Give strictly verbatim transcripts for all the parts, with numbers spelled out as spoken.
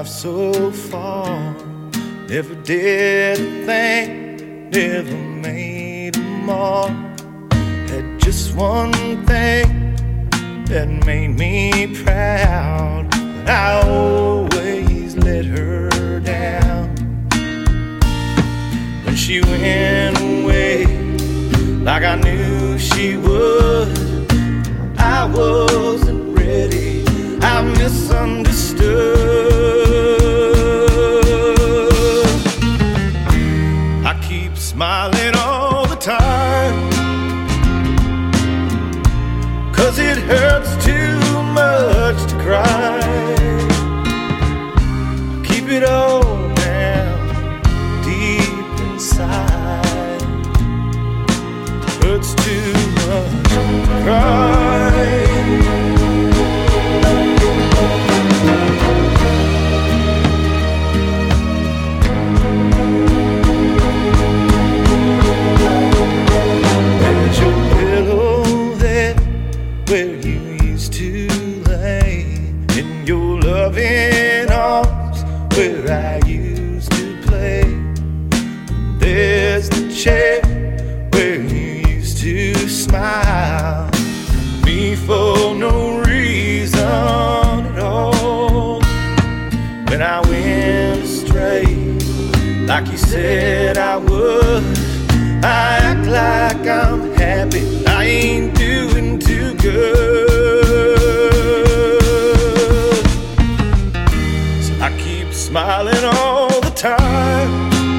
life so far. Never did a thing, never made a mark. Had just one thing that made me proud, but I always let her down. When she went away, like I knew she would, I wasn't ready, I misunderstood. I keep smiling all the time, 'cause it hurts too much to cry. Keep it all down deep inside. Hurts too much to cry. There's your pillow there where you used to lay, in your loving arms where I used to play. There's the chair where you used to smile at me for no reason at all. When I went astray, like you said I would, I act like I'm happy, I ain't doing too good. So I keep smiling all the time,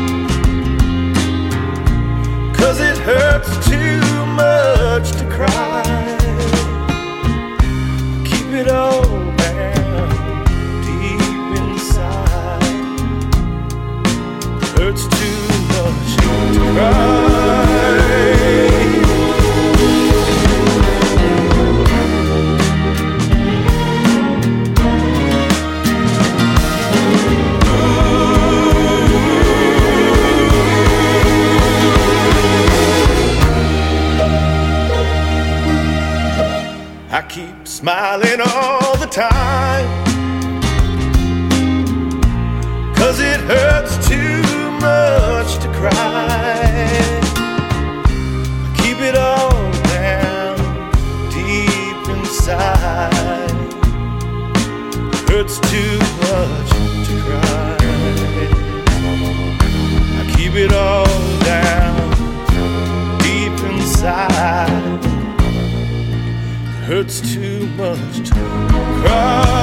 'cause it hurts too much to cry. Keep it all down deep inside. Hurts too much to cry. I keep smiling all the time, 'cause it hurts too much to cry. Keep it all down deep inside. Hurts too much to cry. I keep it all down deep inside. Hurts too much to cry.